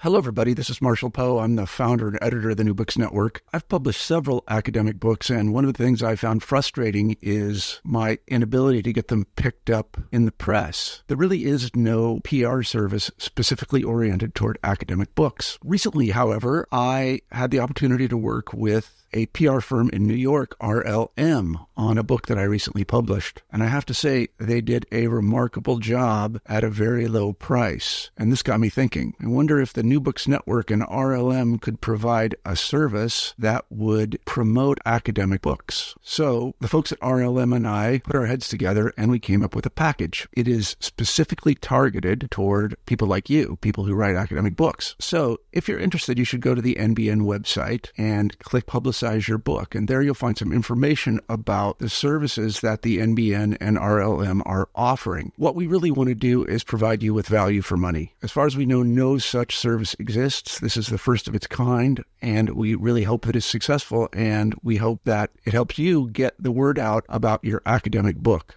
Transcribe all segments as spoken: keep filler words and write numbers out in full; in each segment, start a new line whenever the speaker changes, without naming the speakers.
Hello, everybody. This is Marshall Poe. I'm the founder and editor of the New Books Network. I've published several academic books, and one of the things I found frustrating is my inability to get them picked up in the press. There really is no P R service specifically oriented toward academic books. Recently, however, I had the opportunity to work with a P R firm in New York, R L M, on a book that I recently published. And I have to say, they did a remarkable job at a very low price. And this got me thinking. I wonder if the New Books Network and R L M could provide a service that would promote academic books. So the folks at R L M and I put our heads together and we came up with a package. It is specifically targeted toward people like you, people who write academic books. So if you're interested, you should go to the N B N website and click Publicize your book. And there you'll find some information about the services that the N B N and R L M are offering. What we really want to do is provide you with value for money. As far as we know, no such service exists. This is the first of its kind, and we really hope that it's successful, and we hope that it helps you get the word out about your academic book.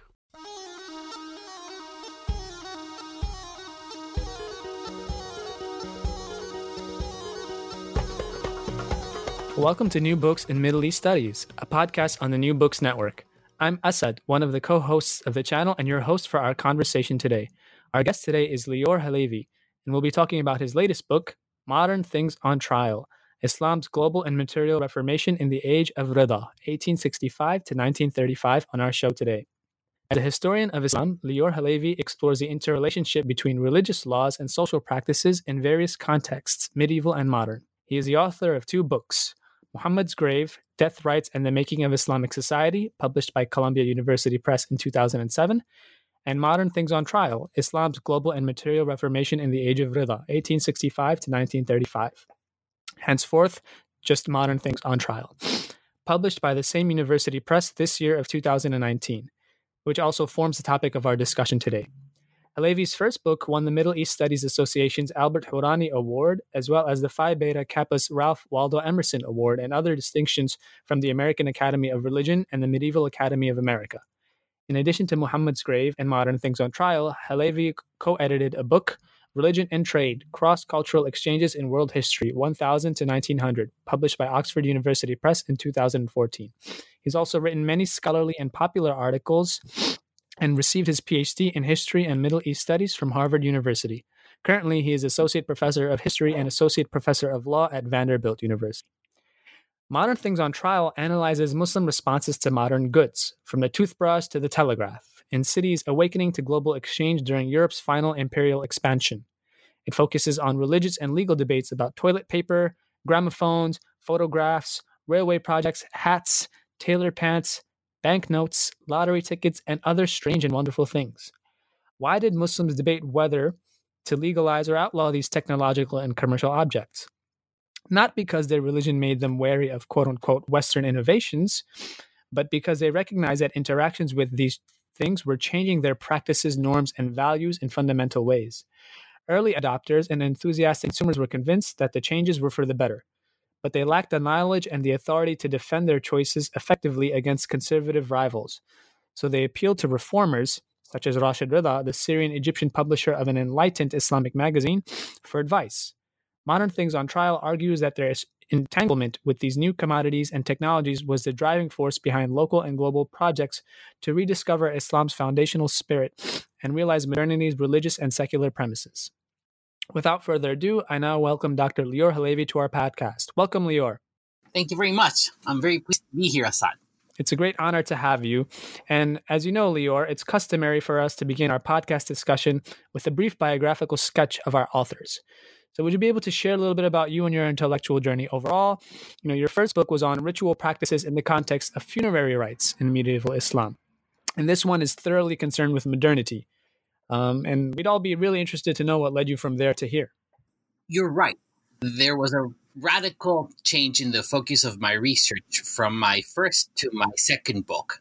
Welcome to New Books in Middle East Studies, a podcast on the New Books Network. I'm Asad, one of the co-hosts of the channel and your host for our conversation today. Our guest today is Lior Halevi, and we'll be talking about his latest book, Modern Things on Trial, Islam's Global and Material Reformation in the Age of Rida, eighteen sixty-five to nineteen thirty-five, on our show today. As a historian of Islam, Lior Halevi explores the interrelationship between religious laws and social practices in various contexts, medieval and modern. He is the author of two books, Muhammad's Grave, Death Rites and the Making of Islamic Society, published by Columbia University Press in two thousand seven, and Modern Things on Trial, Islam's Global and Material Reformation in the Age of Rida, eighteen sixty-five to nineteen thirty-five. Henceforth, just Modern Things on Trial, published by the same University Press this year of two thousand nineteen, which also forms the topic of our discussion today. Halevi's first book won the Middle East Studies Association's Albert Hourani Award, as well as the Phi Beta Kappa's Ralph Waldo Emerson Award and other distinctions from the American Academy of Religion and the Medieval Academy of America. In addition to Muhammad's Grave and Modern Things on Trial, Halevi co-edited a book, Religion and Trade, Cross-Cultural Exchanges in World History, one thousand to nineteen hundred, published by Oxford University Press in two thousand fourteen. He's also written many scholarly and popular articles and received his P H D in History and Middle East Studies from Harvard University. Currently, he is Associate Professor of History and Associate Professor of Law at Vanderbilt University. Modern Things on Trial analyzes Muslim responses to modern goods, from the toothbrush to the telegraph, in cities awakening to global exchange during Europe's final imperial expansion. It focuses on religious and legal debates about toilet paper, gramophones, photographs, railway projects, hats, tailor pants, banknotes, lottery tickets, and other strange and wonderful things. Why did Muslims debate whether to legalize or outlaw these technological and commercial objects? Not because their religion made them wary of quote-unquote Western innovations, but because they recognized that interactions with these things were changing their practices, norms, and values in fundamental ways. Early adopters and enthusiastic consumers were convinced that the changes were for the better, but they lacked the knowledge and the authority to defend their choices effectively against conservative rivals. So they appealed to reformers, such as Rashid Rida, the Syrian-Egyptian publisher of an enlightened Islamic magazine, for advice. Modern Things on Trial argues that their entanglement with these new commodities and technologies was the driving force behind local and global projects to rediscover Islam's foundational spirit and realize modernity's religious and secular premises. Without further ado, I now welcome Doctor Lior Halevi to our podcast. Welcome, Lior.
Thank you very much. I'm very pleased to be here, Asad.
It's a great honor to have you. And as you know, Lior, it's customary for us to begin our podcast discussion with a brief biographical sketch of our authors. So would you be able to share a little bit about you and your intellectual journey overall? You know, your first book was on ritual practices in the context of funerary rites in medieval Islam. And this one is thoroughly concerned with modernity. Um, and we'd all be really interested to know what led you from there to here.
You're right. There was a radical change in the focus of my research from my first to my second book.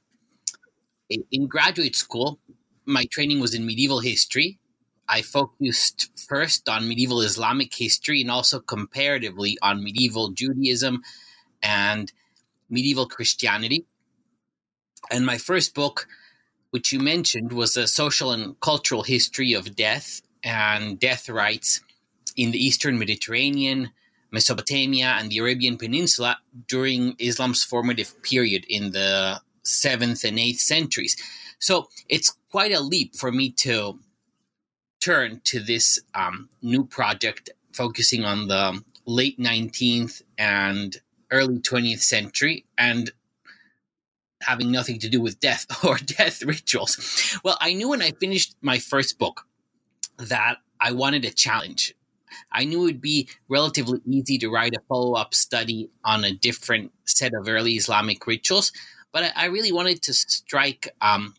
In graduate school, my training was in medieval history. I focused first on medieval Islamic history and also comparatively on medieval Judaism and medieval Christianity. And my first book, which you mentioned, was a social and cultural history of death and death rites in the Eastern Mediterranean, Mesopotamia, and the Arabian Peninsula during Islam's formative period in the seventh and eighth centuries. So it's quite a leap for me to turn to this um, new project focusing on the late nineteenth and early twentieth century and having nothing to do with death or death rituals. Well, I knew when I finished my first book that I wanted a challenge. I knew it would be relatively easy to write a follow-up study on a different set of early Islamic rituals, but I, I really wanted to strike um,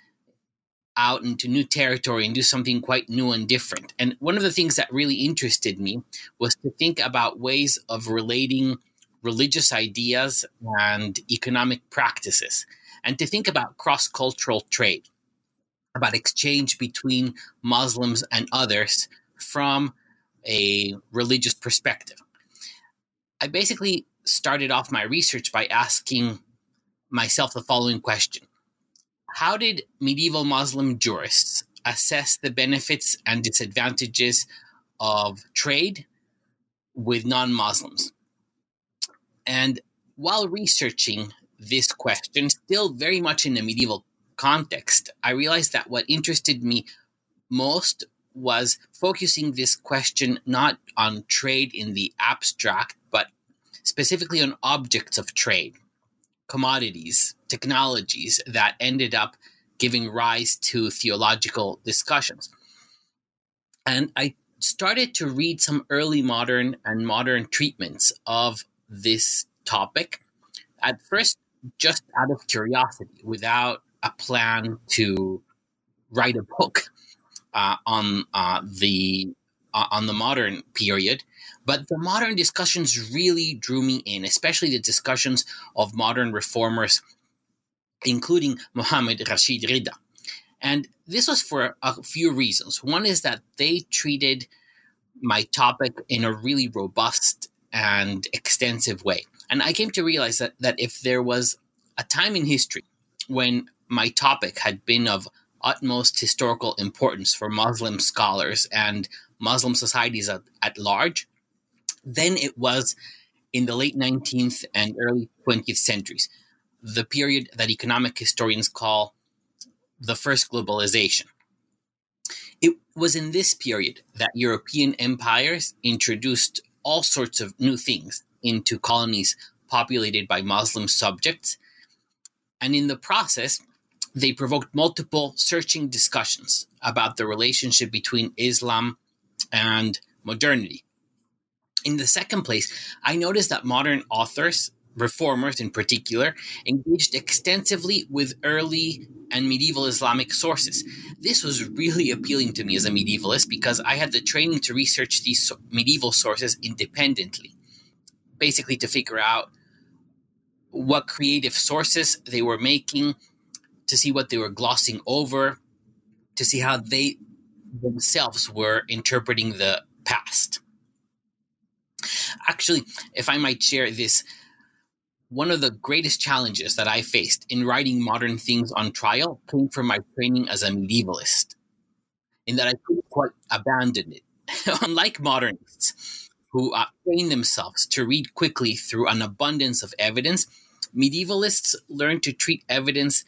out into new territory and do something quite new and different. And one of the things that really interested me was to think about ways of relating religious ideas and economic practices, and to think about cross-cultural trade, about exchange between Muslims and others from a religious perspective. I basically started off my research by asking myself the following question. How did medieval Muslim jurists assess the benefits and disadvantages of trade with non-Muslims? And while researching this question, still very much in the medieval context, I realized that what interested me most was focusing this question not on trade in the abstract, but specifically on objects of trade, commodities, technologies that ended up giving rise to theological discussions. And I started to read some early modern and modern treatments of this topic, at first just out of curiosity, without a plan to write a book uh, on uh, the uh, on the modern period. But the modern discussions really drew me in, especially the discussions of modern reformers, including Mohammad Rashid Rida. And this was for a few reasons. One is that they treated my topic in a really robust and extensive way. And I came to realize that, that if there was a time in history when my topic had been of utmost historical importance for Muslim scholars and Muslim societies at, at large, then it was in the late nineteenth and early twentieth centuries, the period that economic historians call the first globalization. It was in this period that European empires introduced all sorts of new things into colonies populated by Muslim subjects. And in the process, they provoked multiple searching discussions about the relationship between Islam and modernity. In the second place, I noticed that modern authors, reformers in particular, engaged extensively with early and medieval Islamic sources. This was really appealing to me as a medievalist because I had the training to research these medieval sources independently, basically to figure out what creative sources they were making, to see what they were glossing over, to see how they themselves were interpreting the past. Actually, if I might share this, one of the greatest challenges that I faced in writing modern things on trial came from my training as a medievalist, in that I couldn't quite abandon it. Unlike modernists, who uh, train themselves to read quickly through an abundance of evidence, medievalists learn to treat evidence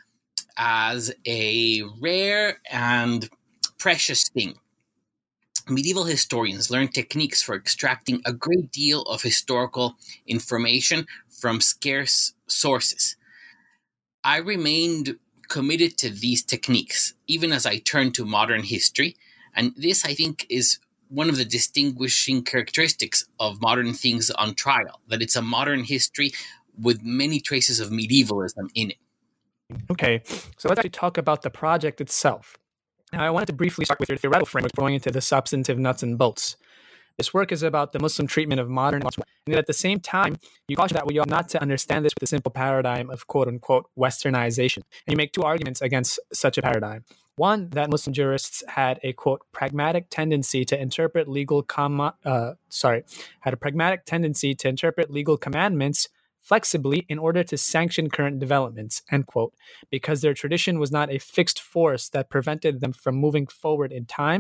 as a rare and precious thing. Medieval historians learned techniques for extracting a great deal of historical information from scarce sources. I remained committed to these techniques, even as I turned to modern history, and this, I think, is one of the distinguishing characteristics of modern things on trial, that it's a modern history with many traces of medievalism in it.
Okay, so let's actually talk about the project itself. Now, I wanted to briefly start with your theoretical framework going into the substantive nuts and bolts. This work is about the Muslim treatment of modern Muslims, and at the same time, you caution that we ought not to understand this with the simple paradigm of quote-unquote westernization. And you make two arguments against such a paradigm. One, that Muslim jurists had a quote pragmatic tendency to interpret legal com- uh, sorry, had a pragmatic tendency to interpret legal commandments flexibly in order to sanction current developments, end quote, because their tradition was not a fixed force that prevented them from moving forward in time,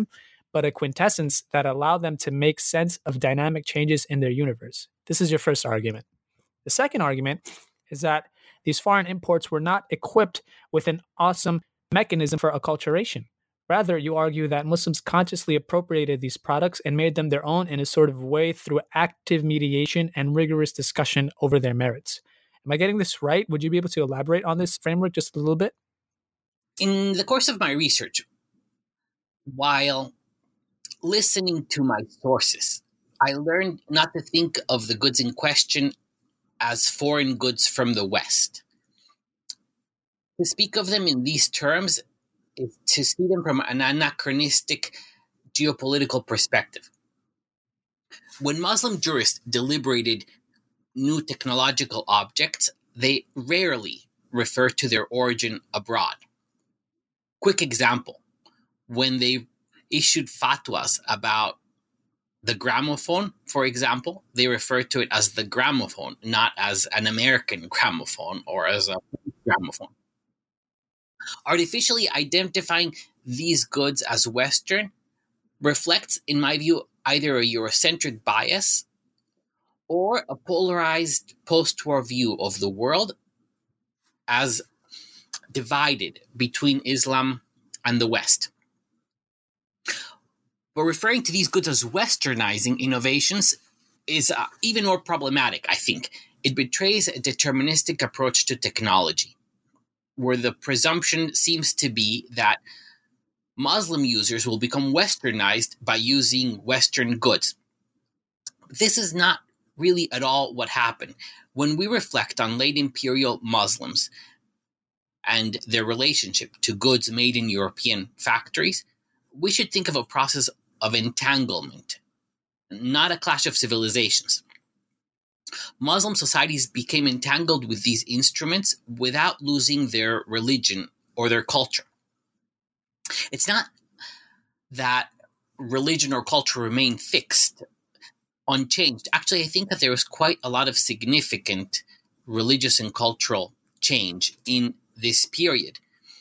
but a quintessence that allowed them to make sense of dynamic changes in their universe. This is your first argument. The second argument is that these foreign imports were not equipped with an awesome mechanism for acculturation. Rather, you argue that Muslims consciously appropriated these products and made them their own in a sort of way through active mediation and rigorous discussion over their merits. Am I getting this right? Would you be able to elaborate on this framework just a little bit?
In the course of my research, while listening to my sources, I learned not to think of the goods in question as foreign goods from the West. To speak of them in these terms is to see them from an anachronistic geopolitical perspective. When Muslim jurists deliberated new technological objects, they rarely refer to their origin abroad. Quick example, when they issued fatwas about the gramophone, for example, they refer to it as the gramophone, not as an American gramophone or as a gramophone. Artificially identifying these goods as Western reflects, in my view, either a Eurocentric bias or a polarized post-war view of the world as divided between Islam and the West. But referring to these goods as Westernizing innovations is uh, even more problematic, I think. It betrays a deterministic approach to technology, where the presumption seems to be that Muslim users will become Westernized by using Western goods. This is not really at all what happened. When we reflect on late imperial Muslims and their relationship to goods made in European factories, we should think of a process of entanglement, not a clash of civilizations. Muslim societies became entangled with these instruments without losing their religion or their culture. It's not that religion or culture remain fixed, unchanged. Actually, I think that there was quite a lot of significant religious and cultural change in this period.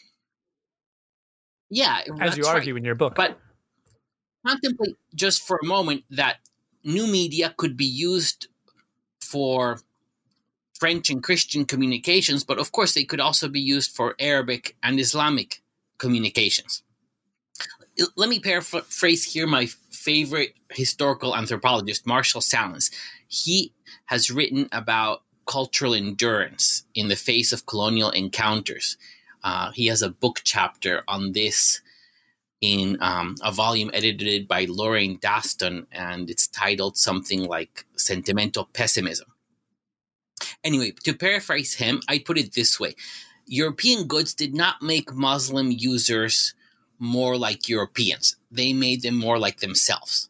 Yeah,
as you argue
right.
in your book.
But contemplate just for a moment that new media could be used for French and Christian communications, but of course they could also be used for Arabic and Islamic communications. Let me paraphrase here my favorite historical anthropologist, Marshall Sahlins. He has written about cultural endurance in the face of colonial encounters. Uh, he has a book chapter on this in um, a volume edited by Lorraine Daston, and it's titled something like Sentimental Pessimism. Anyway, to paraphrase him, I put it this way. European goods did not make Muslim users more like Europeans. They made them more like themselves.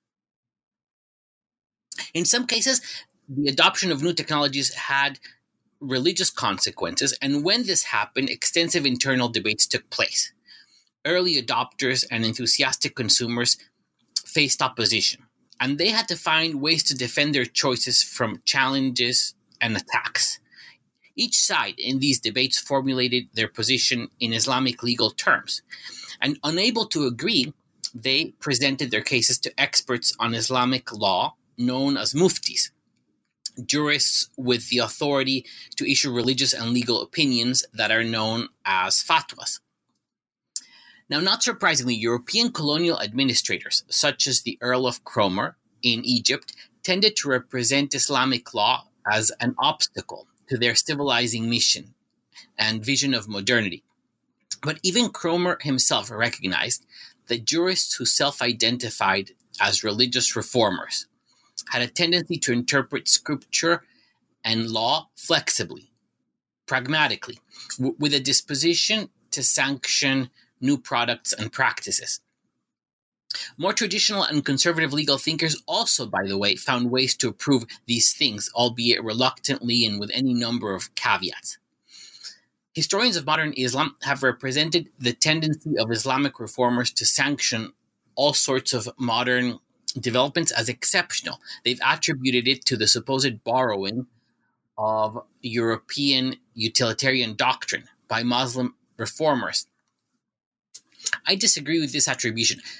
In some cases, the adoption of new technologies had religious consequences, and when this happened, extensive internal debates took place. Early adopters and enthusiastic consumers faced opposition, and they had to find ways to defend their choices from challenges and attacks. Each side in these debates formulated their position in Islamic legal terms, and unable to agree, they presented their cases to experts on Islamic law known as muftis, jurists with the authority to issue religious and legal opinions that are known as fatwas. Now, not surprisingly, European colonial administrators, such as the Earl of Cromer in Egypt, tended to represent Islamic law as an obstacle to their civilizing mission and vision of modernity. But even Cromer himself recognized that jurists who self-identified as religious reformers had a tendency to interpret scripture and law flexibly, pragmatically, w- with a disposition to sanction new products and practices. More traditional and conservative legal thinkers also, by the way, found ways to approve these things, albeit reluctantly and with any number of caveats. Historians of modern Islam have represented the tendency of Islamic reformers to sanction all sorts of modern developments as exceptional. They've attributed it to the supposed borrowing of European utilitarian doctrine by Muslim reformers. I disagree with this attribution.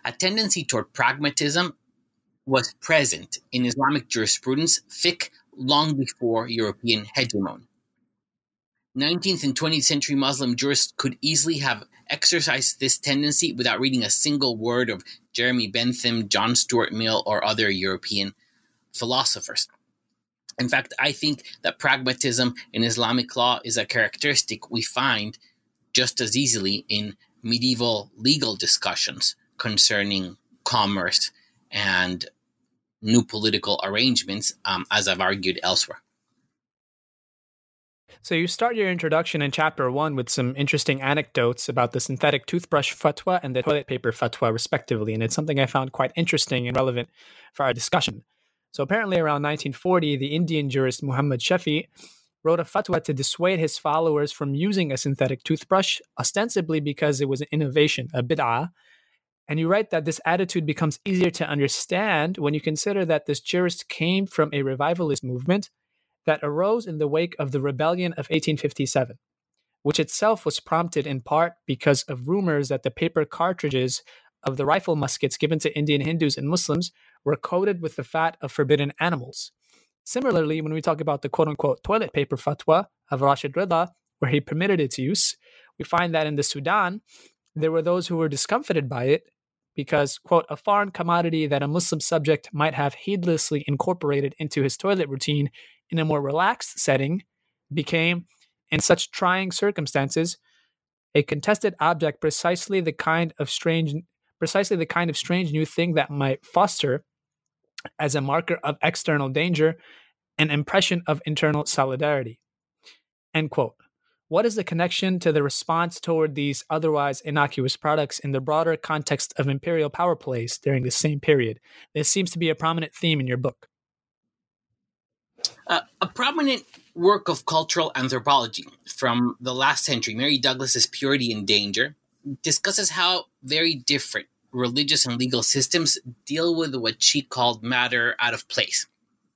a tendency toward pragmatism was present in Islamic jurisprudence thick long before European hegemony. nineteenth and twentieth century Muslim jurists could easily have exercised this tendency without reading a single word of Jeremy Bentham, John Stuart Mill, or other European philosophers. In fact, I think that pragmatism in Islamic law is a characteristic we find just as easily in medieval legal discussions concerning commerce and new political arrangements, um, as I've argued elsewhere.
So you start your introduction in chapter one with some interesting anecdotes about the synthetic toothbrush fatwa and the toilet paper fatwa, respectively, and it's something I found quite interesting and relevant for our discussion. So apparently around nineteen forty, the Indian jurist Muhammad Shafi wrote a fatwa to dissuade his followers from using a synthetic toothbrush, ostensibly because it was an innovation, a bid'ah. And you write that this attitude becomes easier to understand when you consider that this jurist came from a revivalist movement that arose in the wake of the rebellion of eighteen fifty-seven, which itself was prompted in part because of rumors that the paper cartridges of the rifle muskets given to Indian Hindus and Muslims were coated with the fat of forbidden animals. Similarly, when we talk about the quote-unquote toilet paper fatwa of Rashid Rida, where he permitted its use, we find that in the Sudan, there were those who were discomfited by it because, quote, a foreign commodity that a Muslim subject might have heedlessly incorporated into his toilet routine in a more relaxed setting became, in such trying circumstances, a contested object, precisely the kind of strange, precisely the kind of strange new thing that might foster, as a marker of external danger, an impression of internal solidarity. End quote. What is the connection to the response toward these otherwise innocuous products in the broader context of imperial power plays during the same period? This seems to be a prominent theme in your book.
Uh, a prominent work of cultural anthropology from the last century, Mary Douglas's Purity and Danger, discusses how very different religious and legal systems deal with what she called matter out of place.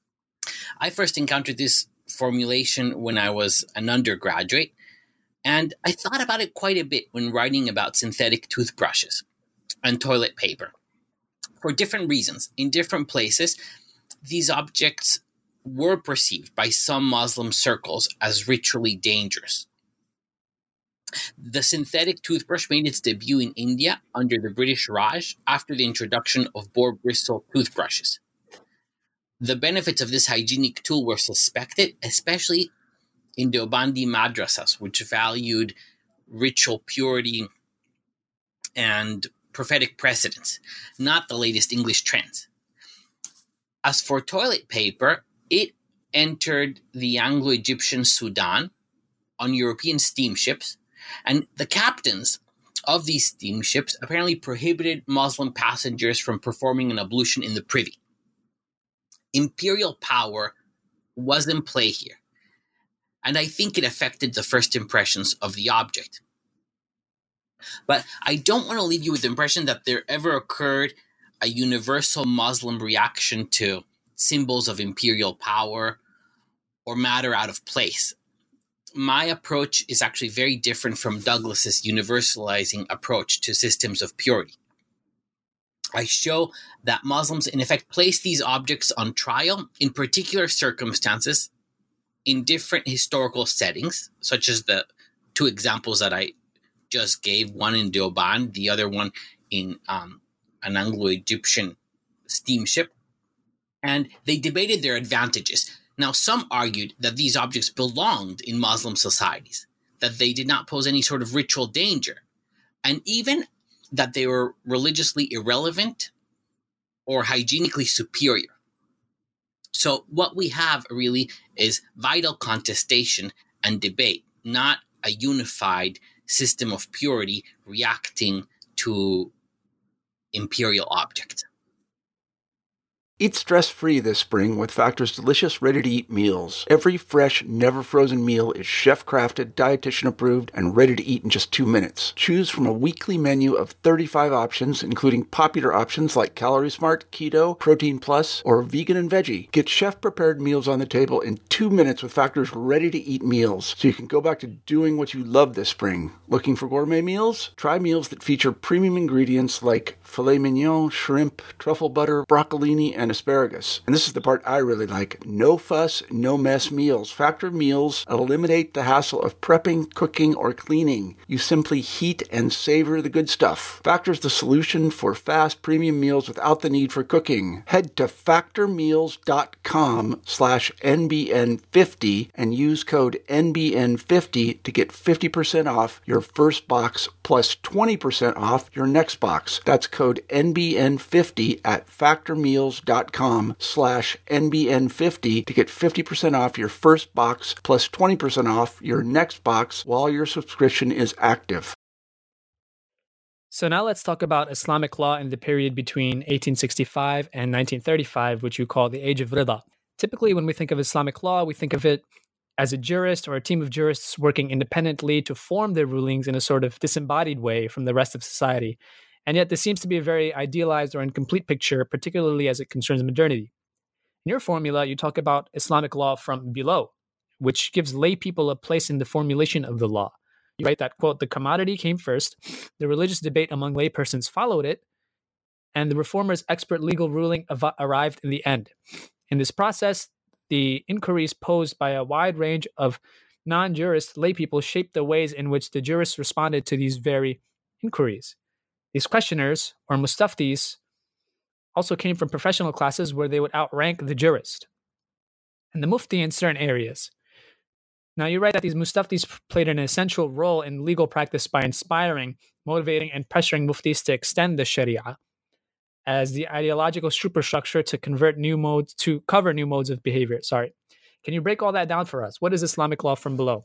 I first encountered this formulation when I was an undergraduate, and I thought about it quite a bit when writing about synthetic toothbrushes and toilet paper. For different reasons, in different places, these objects were perceived by some Muslim circles as ritually dangerous. The synthetic toothbrush made its debut in India under the British Raj after the introduction of Boar-Bristol toothbrushes. The benefits of this hygienic tool were suspected, especially in Deobandi madrasas, which valued ritual purity and prophetic precedents, not the latest English trends. As for toilet paper, it entered the Anglo-Egyptian Sudan on European steamships, and the captains of these steamships apparently prohibited Muslim passengers from performing an ablution in the privy. Imperial power was in play here, and I think it affected the first impressions of the object. But I don't want to leave you with the impression that there ever occurred a universal Muslim reaction to symbols of imperial power or matter out of place. My approach is actually very different from Douglas's universalizing approach to systems of purity. I show that Muslims, in effect, place these objects on trial in particular circumstances in different historical settings, such as the two examples that I just gave, one in Deoband, the other one in um, an Anglo-Egyptian steamship, and they debated their advantages. Now, some argued that these objects belonged in Muslim societies, that they did not pose any sort of ritual danger, and even that they were religiously irrelevant or hygienically superior. So what we have really is vital contestation and debate, not a unified system of purity reacting to imperial objects.
Eat stress-free this spring with Factor's delicious, ready-to-eat meals. Every fresh, never-frozen meal is chef-crafted, dietitian-approved, and ready to eat in just two minutes. Choose from a weekly menu of thirty-five options, including popular options like Calorie Smart, Keto, Protein Plus, or Vegan and Veggie. Get chef-prepared meals on the table in two minutes with Factor's ready-to-eat meals, so you can go back to doing what you love this spring. Looking for gourmet meals? Try meals that feature premium ingredients like filet mignon, shrimp, truffle butter, broccolini, and asparagus. And this is the part I really like. No fuss, no mess meals. Factor meals eliminate the hassle of prepping, cooking, or cleaning. You simply heat and savor the good stuff. Factor's the solution for fast premium meals without the need for cooking. Head to factormeals.com slash NBN50 and use code N B N fifty to get fifty percent off your first box plus twenty percent off your next box. That's code N B N fifty at factormeals.com slash NBN50 to get fifty percent off your first box plus twenty percent off your next box while your subscription is active.
So now let's talk about Islamic law in the period between eighteen sixty-five and nineteen thirty-five, which you call the Age of Rida. Typically, when we think of Islamic law, we think of it as a jurist or a team of jurists working independently to form their rulings in a sort of disembodied way from the rest of society. And yet this seems to be a very idealized or incomplete picture, particularly as it concerns modernity. In your formula, you talk about Islamic law from below, which gives lay people a place in the formulation of the law. You write that, quote, the commodity came first, the religious debate among laypersons followed it, and the reformer's expert legal ruling av- arrived in the end. In this process, the inquiries posed by a wide range of non-jurist laypeople shaped the ways in which the jurists responded to these very inquiries. These questioners, or mustaftis, also came from professional classes where they would outrank the jurist and the mufti in certain areas. Now, you write that these mustaftis played an essential role in legal practice by inspiring, motivating, and pressuring muftis to extend the sharia as the ideological superstructure to convert new modes, to cover new modes of behavior. Sorry. Can you break all that down for us? What is Islamic law from below?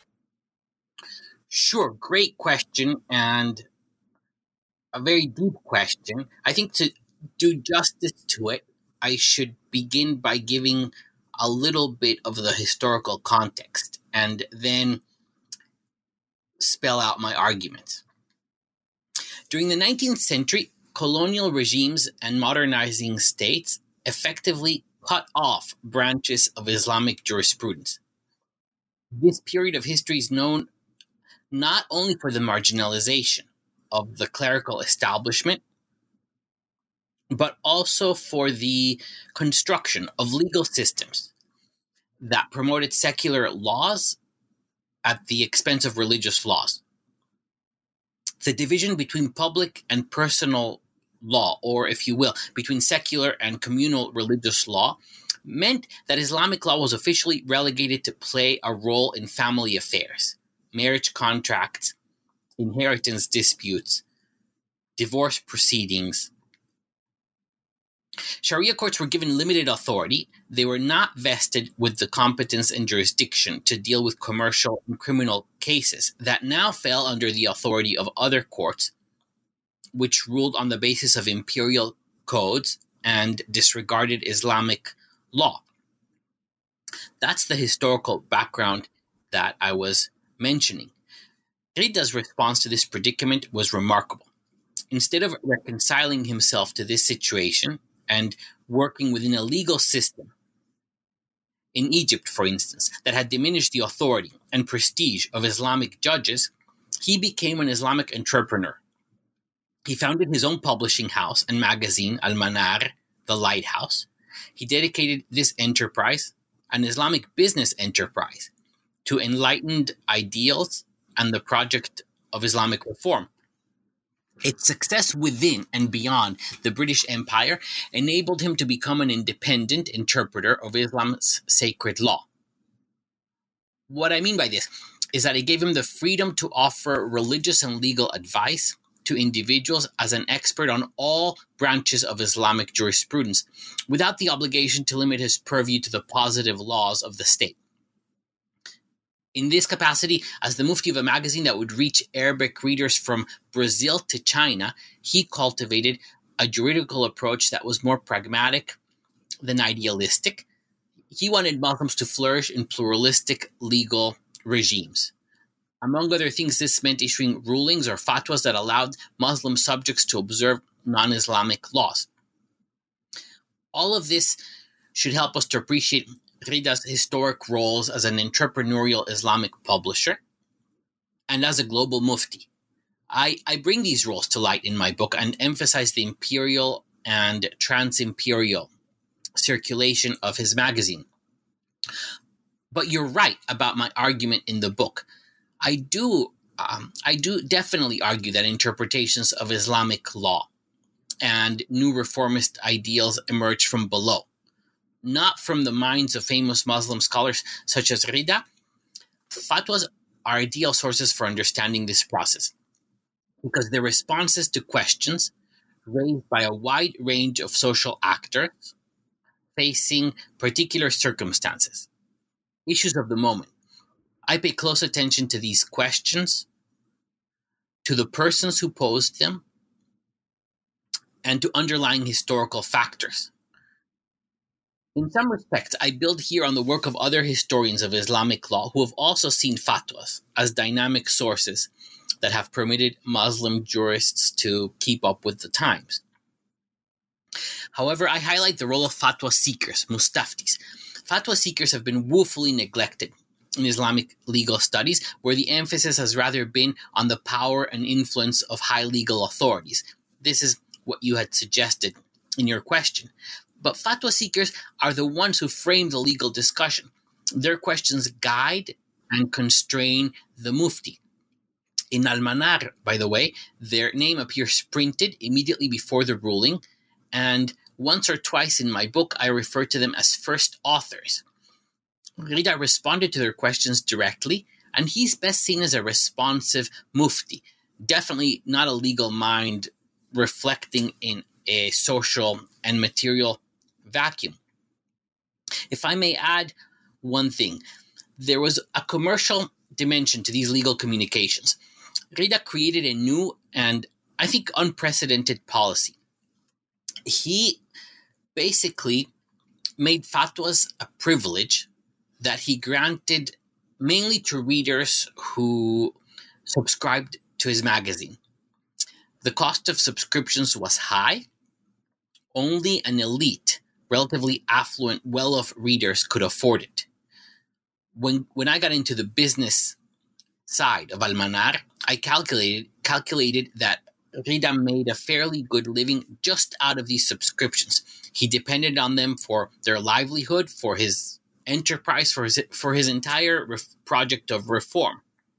Sure. Great question, and a very deep question. I think to do justice to it, I should begin by giving a little bit of the historical context and then spell out my argument. During the nineteenth century, colonial regimes and modernizing states effectively cut off branches of Islamic jurisprudence. This period of history is known not only for the marginalization of the clerical establishment, but also for the construction of legal systems that promoted secular laws at the expense of religious laws. The division between public and personal law, or if you will, between secular and communal religious law, meant that Islamic law was officially relegated to play a role in family affairs, marriage contracts, inheritance disputes, divorce proceedings. Sharia courts were given limited authority. They were not vested with the competence and jurisdiction to deal with commercial and criminal cases that now fell under the authority of other courts, which ruled on the basis of imperial codes and disregarded Islamic law. That's the historical background that I was mentioning. Rida's response to this predicament was remarkable. Instead of reconciling himself to this situation and working within a legal system, in Egypt, for instance, that had diminished the authority and prestige of Islamic judges, he became an Islamic entrepreneur. He founded his own publishing house and magazine, Al-Manar, the Lighthouse. He dedicated this enterprise, an Islamic business enterprise, to enlightened ideals and the project of Islamic reform. Its success within and beyond the British Empire enabled him to become an independent interpreter of Islam's sacred law. What I mean by this is that it gave him the freedom to offer religious and legal advice to individuals as an expert on all branches of Islamic jurisprudence, without the obligation to limit his purview to the positive laws of the state. In this capacity, as the mufti of a magazine that would reach Arabic readers from Brazil to China, he cultivated a juridical approach that was more pragmatic than idealistic. He wanted Muslims to flourish in pluralistic legal regimes. Among other things, this meant issuing rulings or fatwas that allowed Muslim subjects to observe non-Islamic laws. All of this should help us to appreciate Rida's historic roles as an entrepreneurial Islamic publisher and as a global mufti. I, I bring these roles to light in my book and emphasize the imperial and trans-imperial circulation of his magazine. But you're right about my argument in the book. I do, um, I do definitely argue that interpretations of Islamic law and new reformist ideals emerge from below, not from the minds of famous Muslim scholars such as Rida. Fatwas are ideal sources for understanding this process because they're responses to questions raised by a wide range of social actors facing particular circumstances, issues of the moment. I pay close attention to these questions, to the persons who posed them, and to underlying historical factors. In some respects, I build here on the work of other historians of Islamic law who have also seen fatwas as dynamic sources that have permitted Muslim jurists to keep up with the times. However, I highlight the role of fatwa seekers, mustaftis. Fatwa seekers have been woefully neglected in Islamic legal studies, where the emphasis has rather been on the power and influence of high legal authorities. This is what you had suggested in your question. But fatwa seekers are the ones who frame the legal discussion. Their questions guide and constrain the mufti. In Al-Manar, by the way, their name appears printed immediately before the ruling, and once or twice in my book, I refer to them as first authors. Rida responded to their questions directly, and he's best seen as a responsive mufti, definitely not a legal mind reflecting in a social and material vacuum. If I may add one thing, there was a commercial dimension to these legal communications. Rida created a new and, I think, unprecedented policy. He basically made fatwas a privilege that he granted mainly to readers who subscribed to his magazine. The cost of subscriptions was high. Only an elite, relatively affluent, well-off readers could afford it. When when I got into the business side of Al-Manar, I calculated calculated that Rida made a fairly good living just out of these subscriptions. He depended on them for their livelihood, for his enterprise, for his, for his entire ref- project of reform.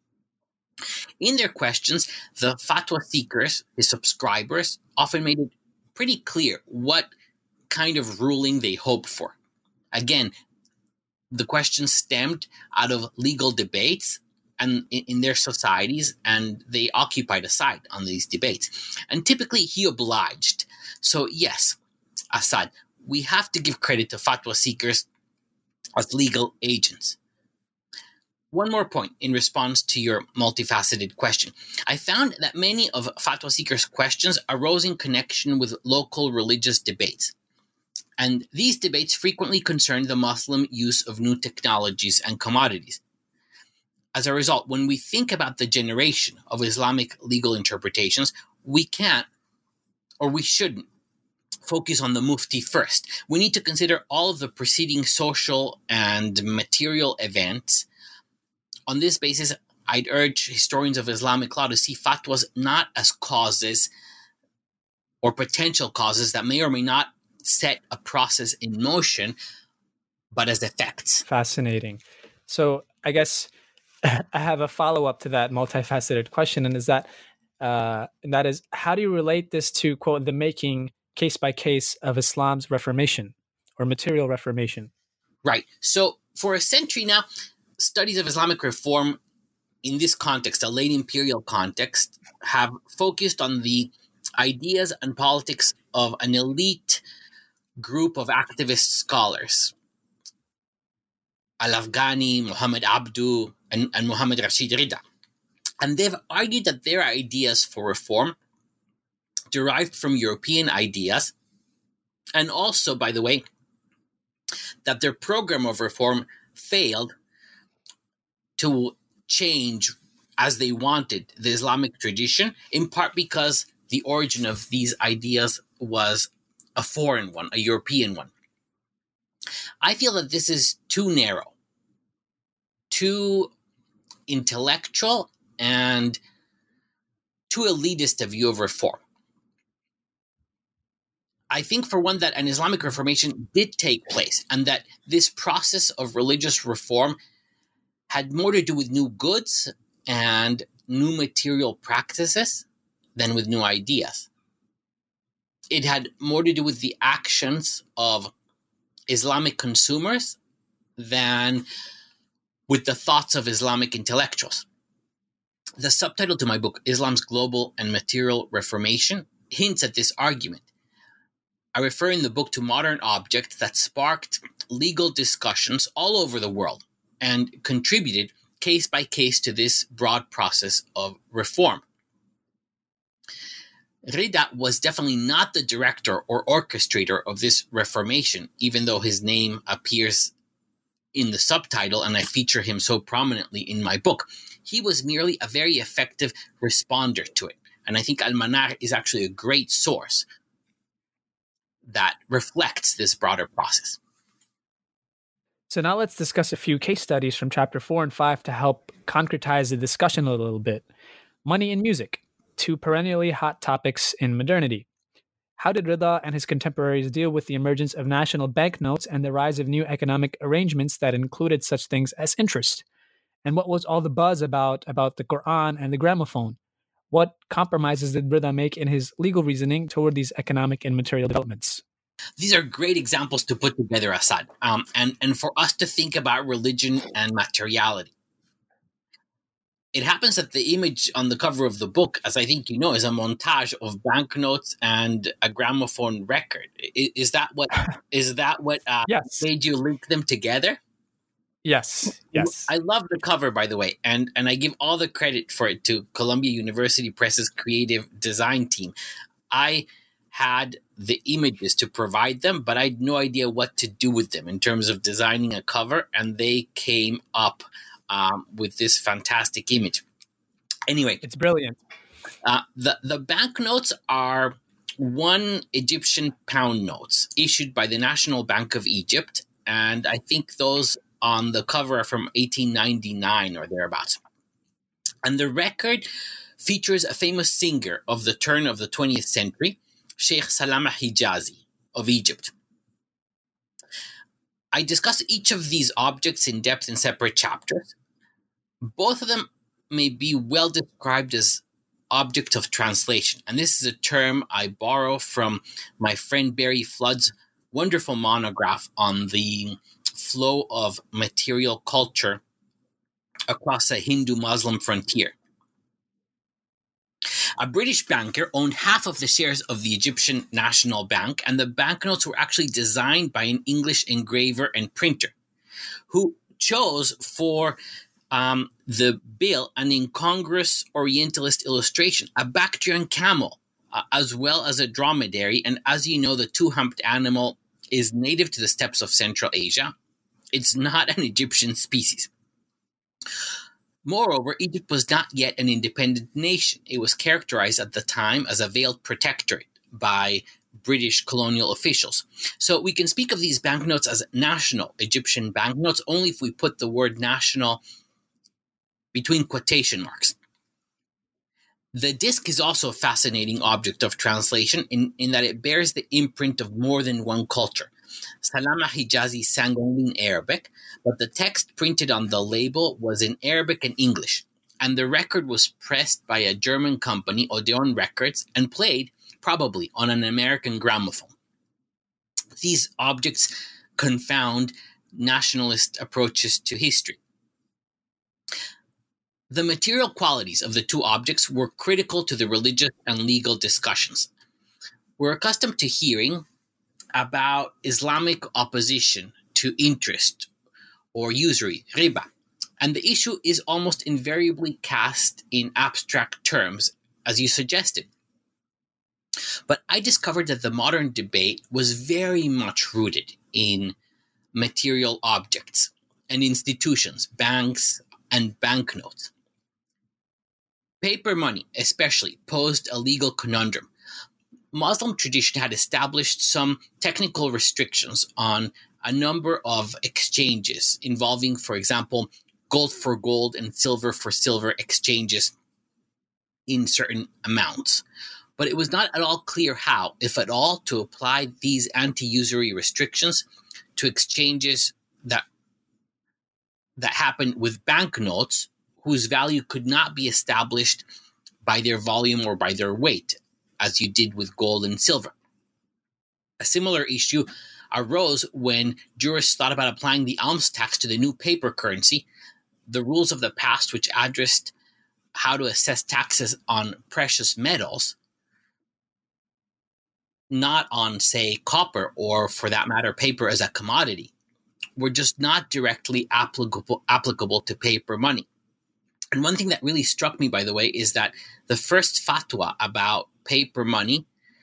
In their questions, the fatwa seekers, his subscribers, often made it pretty clear what kind of ruling they hoped for. Again, the questions stemmed out of legal debates and in, in their societies, and they occupied a side on these debates. And typically, he obliged. So yes, Asad, we have to give credit to fatwa seekers as legal agents. One more point in response to your multifaceted question. I found that many of fatwa seekers' questions arose in connection with local religious debates. And these debates frequently concerned the Muslim use of new technologies and commodities. As a result, when we think about the generation of Islamic legal interpretations, we can't, or we shouldn't, focus on the mufti first. We need to consider all of the preceding social and material events. On this basis, I'd urge historians of Islamic law to see fatwas not as causes or potential causes that may or may not set a process in motion, but as effects.
Fascinating. So I guess I have a follow-up to that multifaceted question, and is that, uh, and that is, how do you relate this to, quote, the making case by case of Islam's reformation or material reformation?
Right. So for a century now, studies of Islamic reform in this context, a late imperial context, have focused on the ideas and politics of an elite group of activist scholars. Al-Afghani, Muhammad Abdu, and, and Muhammad Rashid Rida. And they've argued that their ideas for reform derived from European ideas, and also, by the way, that their program of reform failed to change as they wanted the Islamic tradition, in part because the origin of these ideas was a foreign one, a European one. I feel that this is too narrow, too intellectual, and too elitist a view of reform. I think, for one, that an Islamic Reformation did take place, and that this process of religious reform had more to do with new goods and new material practices than with new ideas. It had more to do with the actions of Islamic consumers than with the thoughts of Islamic intellectuals. The subtitle to my book, Islam's Global and Material Reformation, hints at this argument. I refer in the book to modern objects that sparked legal discussions all over the world and contributed case by case to this broad process of reform. Rida was definitely not the director or orchestrator of this reformation, even though his name appears in the subtitle and I feature him so prominently in my book. He was merely a very effective responder to it. And I think Al-Manar is actually a great source that reflects this broader process.
So now let's discuss a few case studies from chapter four and five to help concretize the discussion a little bit. Money and music, two perennially hot topics in modernity. How did Rida and his contemporaries deal with the emergence of national banknotes and the rise of new economic arrangements that included such things as interest? And what was all the buzz about about the Quran and the gramophone? What compromises did Rida make in his legal reasoning toward these economic and material developments?
These are great examples to put together, Asad, um, and, and for us to think about religion and materiality. It happens that the image on the cover of the book, as I think you know, is a montage of banknotes and a gramophone record. Is, is that what is that what uh,
yes.
made you link them together?
Yes, yes.
I love the cover, by the way, and, and I give all the credit for it to Columbia University Press's creative design team. I had the images to provide them, but I had no idea what to do with them in terms of designing a cover, and they came up um, with this fantastic image. Anyway.
It's brilliant.
Uh, the, the banknotes are one Egyptian pound notes issued by the National Bank of Egypt, and I think those on the cover are from eighteen ninety-nine or thereabouts. And the record features a famous singer of the turn of the twentieth century, Sheikh Salama Hijazi of Egypt. I discuss each of these objects in depth in separate chapters. Both of them may be well described as objects of translation, and this is a term I borrow from my friend Barry Flood's wonderful monograph on the flow of material culture across a Hindu-Muslim frontier. A British banker owned half of the shares of the Egyptian National Bank, and the banknotes were actually designed by an English engraver and printer who chose for um, the bill an incongruous Orientalist illustration, a Bactrian camel, uh, as well as a dromedary. And as you know, the two-humped animal is native to the steppes of Central Asia. It's not an Egyptian species. Moreover, Egypt was not yet an independent nation. It was characterized at the time as a veiled protectorate by British colonial officials. So we can speak of these banknotes as national Egyptian banknotes only if we put the word national between quotation marks. The disc is also a fascinating object of translation in, in that it bears the imprint of more than one culture. Salama Hijazi sang only in Arabic, but the text printed on the label was in Arabic and English, and the record was pressed by a German company, Odeon Records, and played, probably, on an American gramophone. These objects confound nationalist approaches to history. The material qualities of the two objects were critical to the religious and legal discussions. We're accustomed to hearing about Islamic opposition to interest or usury, riba, and the issue is almost invariably cast in abstract terms, as you suggested. But I discovered that the modern debate was very much rooted in material objects and institutions, banks, and banknotes. Paper money, especially, posed a legal conundrum. Muslim tradition had established some technical restrictions on a number of exchanges involving, for example, gold for gold and silver for silver exchanges in certain amounts. But it was not at all clear how, if at all, to apply these anti-usury restrictions to exchanges that that happened with banknotes whose value could not be established by their volume or by their weight, as you did with gold and silver. A similar issue arose when jurists thought about applying the alms tax to the new paper currency. The rules of the past, which addressed how to assess taxes on precious metals, not on, say, copper or, for that matter, paper as a commodity, were just not directly applicable, applicable to paper money. And one thing that really struck me, by the way, is that the first fatwa about paper money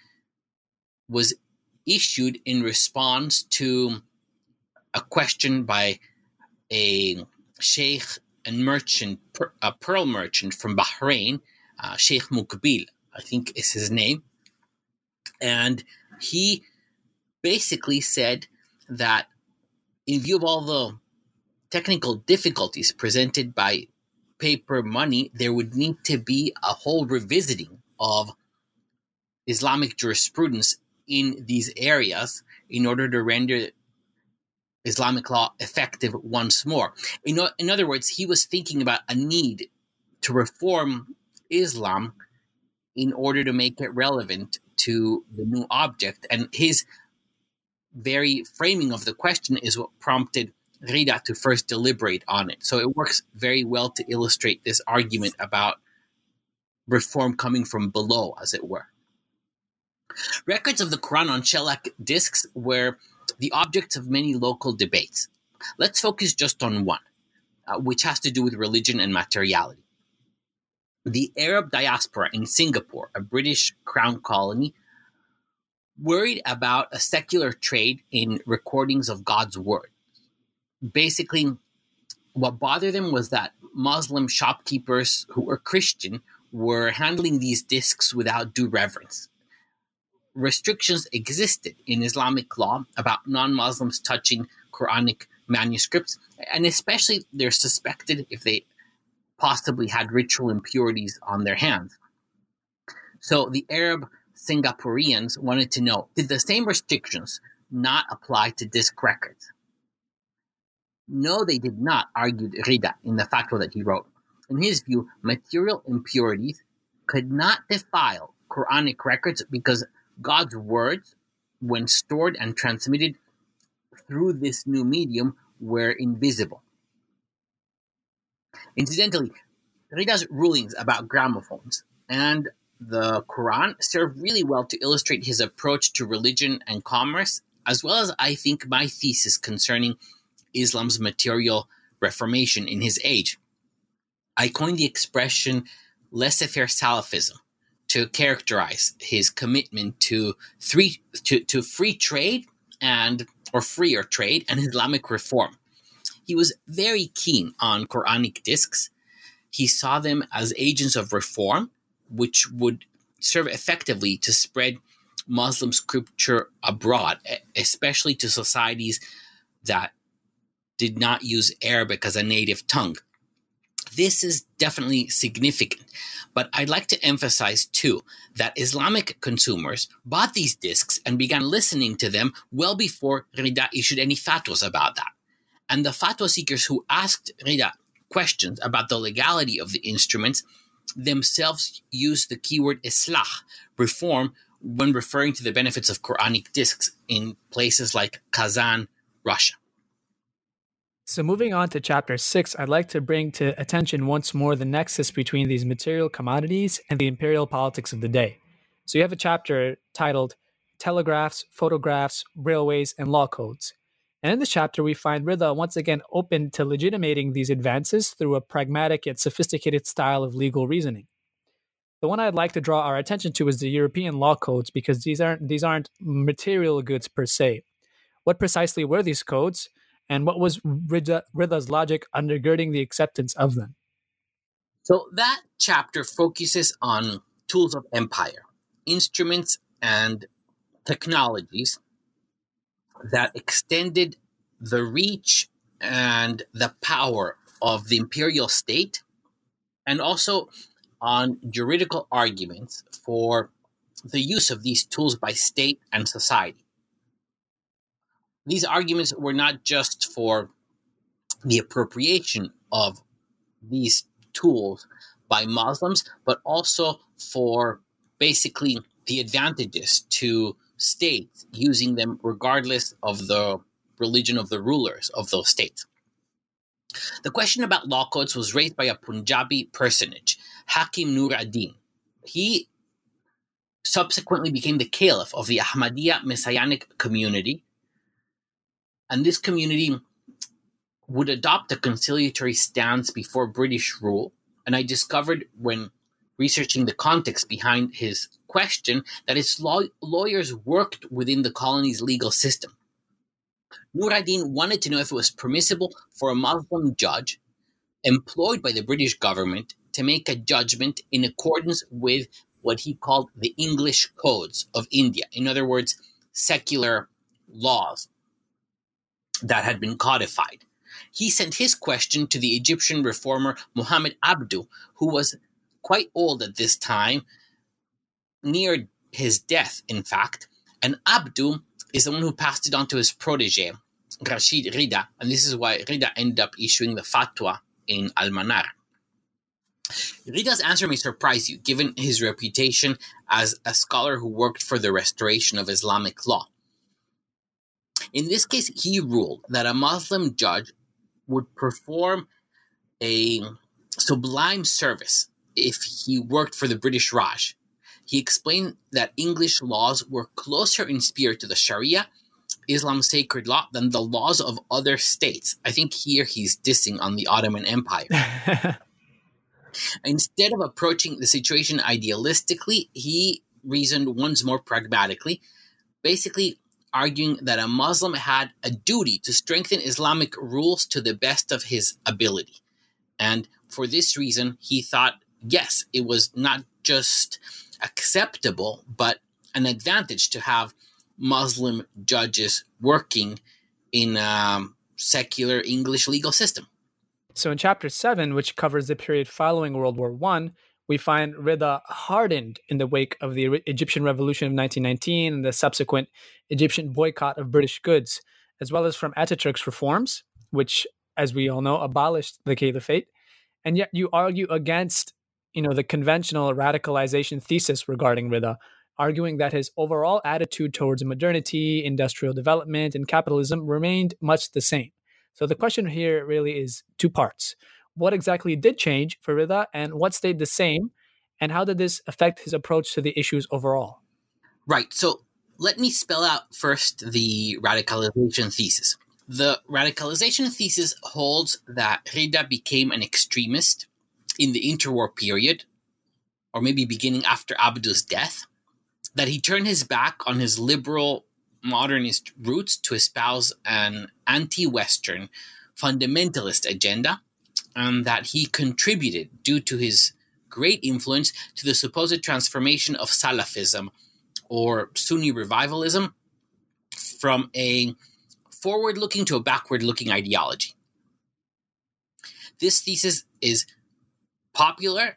was issued in response to a question by a sheikh and merchant, a pearl merchant from Bahrain, uh, Sheikh Mukbil, I think is his name. And he basically said that in view of all the technical difficulties presented by paper money, there would need to be a whole revisiting of Islamic jurisprudence in these areas in order to render Islamic law effective once more. In, in other words, he was thinking about a need to reform Islam in order to make it relevant to the new object. And his very framing of the question is what prompted Rida to first deliberate on it. So it works very well to illustrate this argument about reform coming from below, as it were. Records of the Quran on shellac discs were the objects of many local debates. Let's focus just on one, uh, which has to do with religion and materiality. The Arab diaspora in Singapore, a British crown colony, worried about a secular trade in recordings of God's word. Basically, what bothered them was that Muslim shopkeepers who were Christian were handling these discs without due reverence. Restrictions existed in Islamic law about non-Muslims touching Quranic manuscripts, and especially they're suspected if they possibly had ritual impurities on their hands. So the Arab Singaporeans wanted to know, did the same restrictions not apply to disc records? No, they did not, argued Rida in the fatwa that he wrote. In his view, material impurities could not defile Quranic records because God's words, when stored and transmitted through this new medium, were invisible. Incidentally, Rida's rulings about gramophones and the Quran serve really well to illustrate his approach to religion and commerce, as well as, I think, my thesis concerning Islam's material reformation in his age. I coined the expression laissez-faire Salafism to characterize his commitment to three to, to free trade and or freer trade and Islamic reform. He was very keen on Quranic discs. He saw them as agents of reform, which would serve effectively to spread Muslim scripture abroad, especially to societies that did not use Arabic as a native tongue. This is definitely significant, but I'd like to emphasize, too, that Islamic consumers bought these discs and began listening to them well before Rida issued any fatwas about that. And the fatwa seekers who asked Rida questions about the legality of the instruments themselves used the keyword islah, reform, when referring to the benefits of Quranic discs in places like Kazan, Russia.
So moving on to chapter six, I'd like to bring to attention once more the nexus between these material commodities and the imperial politics of the day. So you have a chapter titled Telegraphs, Photographs, Railways, and Law Codes. And in this chapter, we find Rida once again open to legitimating these advances through a pragmatic yet sophisticated style of legal reasoning. The one I'd like to draw our attention to is the European law codes, because these aren't these aren't material goods per se. What precisely were these codes? And what was Rida, Rida's logic undergirding the acceptance of them?
So that chapter focuses on tools of empire, instruments and technologies that extended the reach and the power of the imperial state, and also on juridical arguments for the use of these tools by state and society. These arguments were not just for the appropriation of these tools by Muslims, but also for basically the advantages to states using them regardless of the religion of the rulers of those states. The question about law codes was raised by a Punjabi personage, Hakim Nur ad-Din. He subsequently became the caliph of the Ahmadiyya Messianic community, and this community would adopt a conciliatory stance before British rule. And I discovered when researching the context behind his question that his law- lawyers worked within the colony's legal system. Nur ad-Din wanted to know if it was permissible for a Muslim judge employed by the British government to make a judgment in accordance with what he called the English codes of India. In other words, secular laws that had been codified. He sent his question to the Egyptian reformer Muhammad Abdu, who was quite old at this time, near his death, in fact. And Abdu is the one who passed it on to his protege, Rashid Rida, and this is why Rida ended up issuing the fatwa in Al-Manar. Rida's answer may surprise you, given his reputation as a scholar who worked for the restoration of Islamic law. In this case, he ruled that a Muslim judge would perform a sublime service if he worked for the British Raj. He explained that English laws were closer in spirit to the Sharia, Islam's sacred law, than the laws of other states. I think here he's dissing on the Ottoman Empire. Instead of approaching the situation idealistically, he reasoned once more pragmatically, basically arguing that a Muslim had a duty to strengthen Islamic rules to the best of his ability. And for this reason, he thought, yes, it was not just acceptable, but an advantage to have Muslim judges working in a secular English legal system.
So in chapter seven, which covers the period following World War One, we find Rida hardened in the wake of the Egyptian Revolution of nineteen nineteen and the subsequent Egyptian boycott of British goods, as well as from Ataturk's reforms, which, as we all know, abolished the caliphate. And yet you argue against, you know, the conventional radicalization thesis regarding Rida, arguing that his overall attitude towards modernity, industrial development, and capitalism remained much the same. So the question here really is two parts. What exactly did change for Rida, and what stayed the same? And how did this affect his approach to the issues overall?
Right. So let me spell out first the radicalization thesis. The radicalization thesis holds that Rida became an extremist in the interwar period, or maybe beginning after Abdu's death, that he turned his back on his liberal modernist roots to espouse an anti-Western fundamentalist agenda, and that he contributed, due to his great influence, to the supposed transformation of Salafism, or Sunni revivalism, from a forward-looking to a backward-looking ideology. This thesis is popular,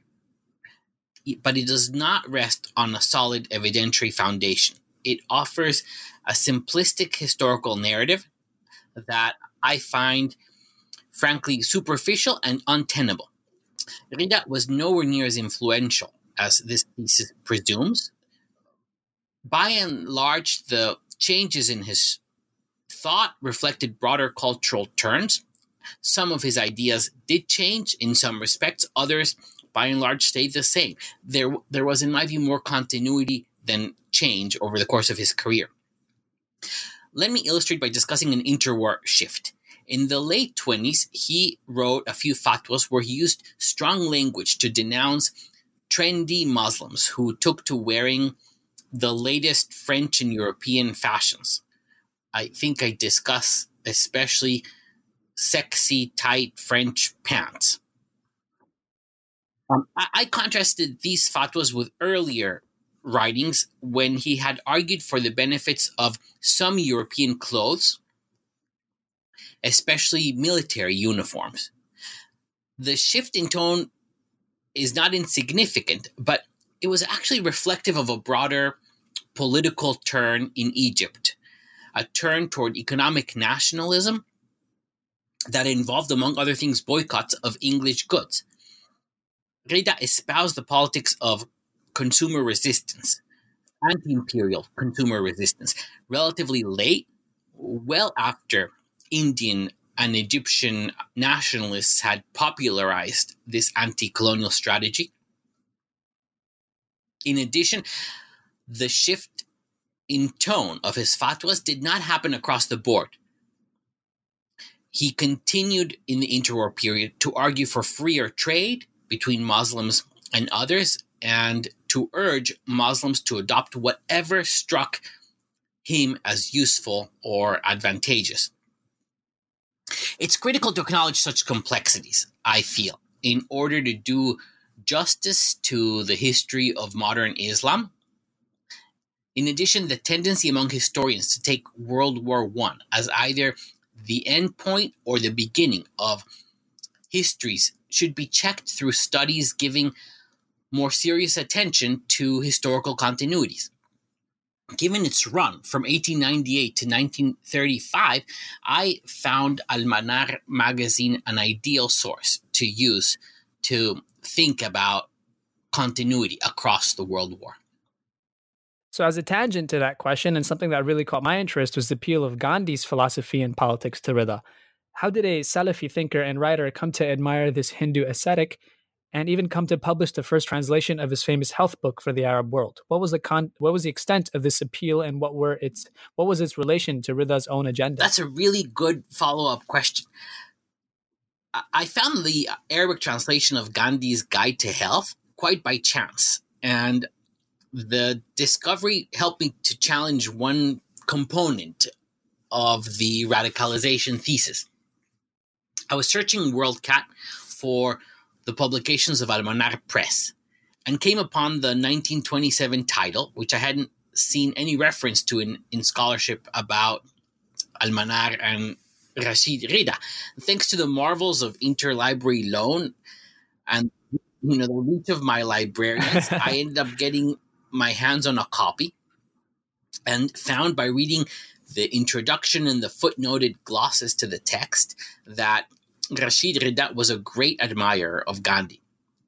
but it does not rest on a solid evidentiary foundation. It offers a simplistic historical narrative that I find, frankly, superficial and untenable. Rida was nowhere near as influential as this thesis presumes. By and large, the changes in his thought reflected broader cultural trends. Some of his ideas did change in some respects. Others, by and large, stayed the same. There, there was, in my view, more continuity than change over the course of his career. Let me illustrate by discussing an interwar shift. In the late twenties, he wrote a few fatwas where he used strong language to denounce trendy Muslims who took to wearing the latest French and European fashions. I think I discuss especially sexy, tight French pants. Um, I, I contrasted these fatwas with earlier writings when he had argued for the benefits of some European clothes, especially military uniforms. The shift in tone is not insignificant, but it was actually reflective of a broader political turn in Egypt, a turn toward economic nationalism that involved, among other things, boycotts of English goods. Rida espoused the politics of consumer resistance, anti-imperial consumer resistance, relatively late, well after Indian and Egyptian nationalists had popularized this anti-colonial strategy. In addition, the shift in tone of his fatwas did not happen across the board. He continued in the interwar period to argue for freer trade between Muslims and others, and to urge Muslims to adopt whatever struck him as useful or advantageous. It's critical to acknowledge such complexities, I feel, in order to do justice to the history of modern Islam. In addition, the tendency among historians to take World War One as either the end point or the beginning of histories should be checked through studies giving more serious attention to historical continuities. Given its run from eighteen ninety-eight to nineteen thirty-five, I found Al-Manar magazine an ideal source to use to think about continuity across the World War.
So as a tangent to that question, and something that really caught my interest, was the appeal of Gandhi's philosophy and politics to Rida. How did a Salafi thinker and writer come to admire this Hindu ascetic and even come to publish the first translation of his famous health book for the Arab world? What was the con- what was the extent of this appeal, and what were its what was its relation to Rida's own agenda?
That's a really good follow-up question. I found the Arabic translation of Gandhi's Guide to Health quite by chance, and the discovery helped me to challenge one component of the radicalization thesis. I was searching WorldCat for the publications of Al-Manar Press and came upon the nineteen twenty-seven title, which I hadn't seen any reference to in, in scholarship about Al-Manar and Rashid Rida. Thanks to the marvels of interlibrary loan and you know the reach of my librarians, I ended up getting my hands on a copy and found by reading the introduction and the footnoted glosses to the text that Rashid Rida was a great admirer of Gandhi.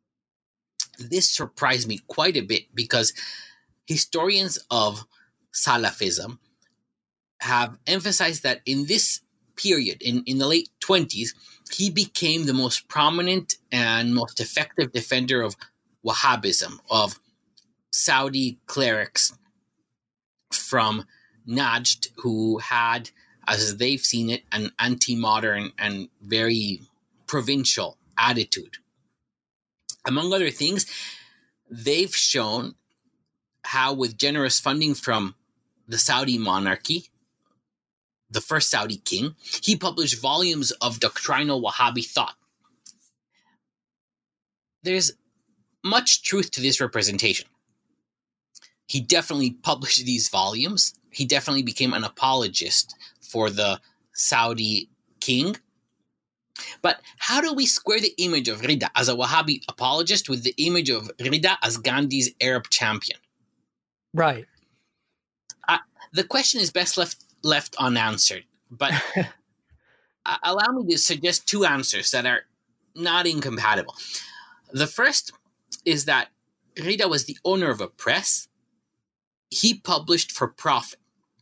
This surprised me quite a bit because historians of Salafism have emphasized that in this period, in, in the late twenties, he became the most prominent and most effective defender of Wahhabism, of Saudi clerics from Najd who had, as they've seen it, an anti-modern and very provincial attitude. Among other things, they've shown how with generous funding from the Saudi monarchy, the first Saudi king, he published volumes of doctrinal Wahhabi thought. There's much truth to this representation. He definitely published these volumes. He definitely became an apologist for the Saudi king. But how do we square the image of Rida as a Wahhabi apologist with the image of Rida as Gandhi's Arab champion?
Right.
Uh, the question is best left left unanswered, but uh, allow me to suggest two answers that are not incompatible. The first is that Rida was the owner of a press. He published for profit.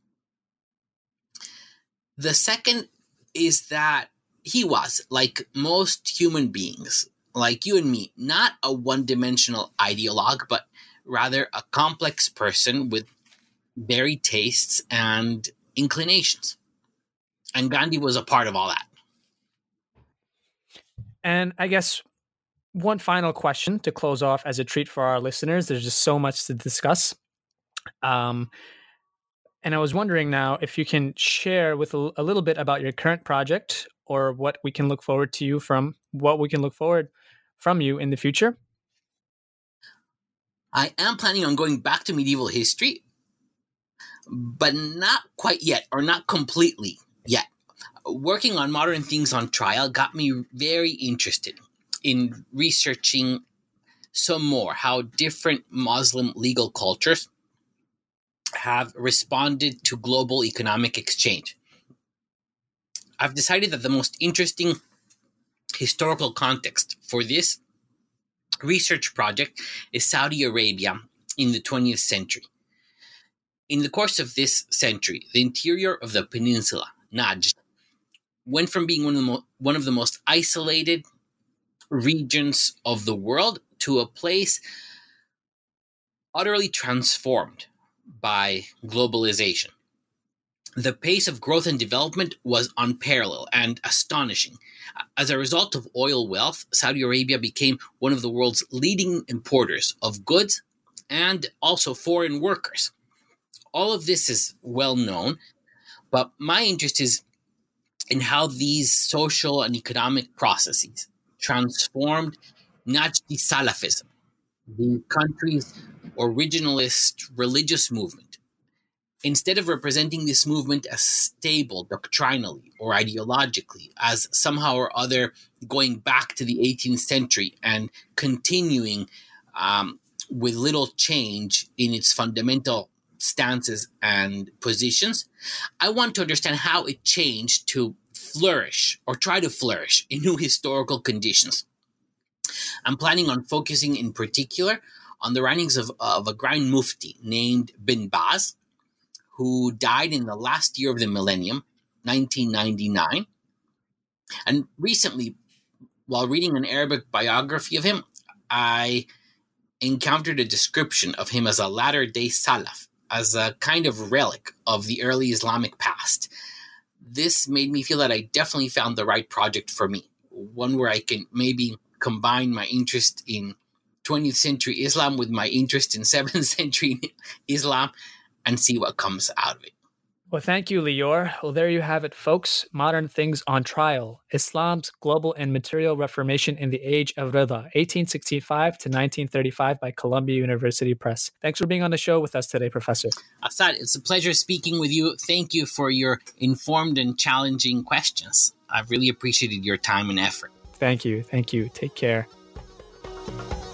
The second is that he was, like most human beings, like you and me, not a one-dimensional ideologue, but rather a complex person with varied tastes and inclinations. And Gandhi was a part of all that.
And I guess one final question to close off as a treat for our listeners. There's just so much to discuss. Um, and I was wondering now if you can share with a, a little bit about your current project or what we can look forward to you from what we can look forward from you in the future?
I am planning on going back to medieval history, but not quite yet, or not completely yet. Working on modern things on trial got me very interested in researching some more how different Muslim legal cultures have responded to global economic exchange. I've decided that the most interesting historical context for this research project is Saudi Arabia in the twentieth century. In the course of this century, the interior of the peninsula, Najd, went from being one of the, mo- one of the most isolated regions of the world to a place utterly transformed by globalization. The pace of growth and development was unparalleled and astonishing. As a result of oil wealth, Saudi Arabia became one of the world's leading importers of goods and also foreign workers. All of this is well known, but my interest is in how these social and economic processes transformed Najdi Salafism, the country's originalist religious movement. Instead of representing this movement as stable doctrinally or ideologically, as somehow or other going back to the eighteenth century and continuing um, with little change in its fundamental stances and positions, I want to understand how it changed to flourish or try to flourish in new historical conditions. I'm planning on focusing in particular on the writings of, of a Grand Mufti named Bin Baz, who died in the last year of the millennium, nineteen ninety-nine. And recently, while reading an Arabic biography of him, I encountered a description of him as a latter-day Salaf, as a kind of relic of the early Islamic past. This made me feel that I definitely found the right project for me, one where I can maybe combine my interest in twentieth century Islam with my interest in seventh century Islam and see what comes out of it.
Well, thank you, Lior. Well, there you have it, folks. Modern Things on Trial, Islam's Global and Material Reformation in the Age of Rida, eighteen sixty-five to nineteen thirty-five by Columbia University Press. Thanks for being on the show with us today, Professor.
Asad, it's a pleasure speaking with you. Thank you for your informed and challenging questions. I've really appreciated your time and effort.
Thank you. Thank you. Take care.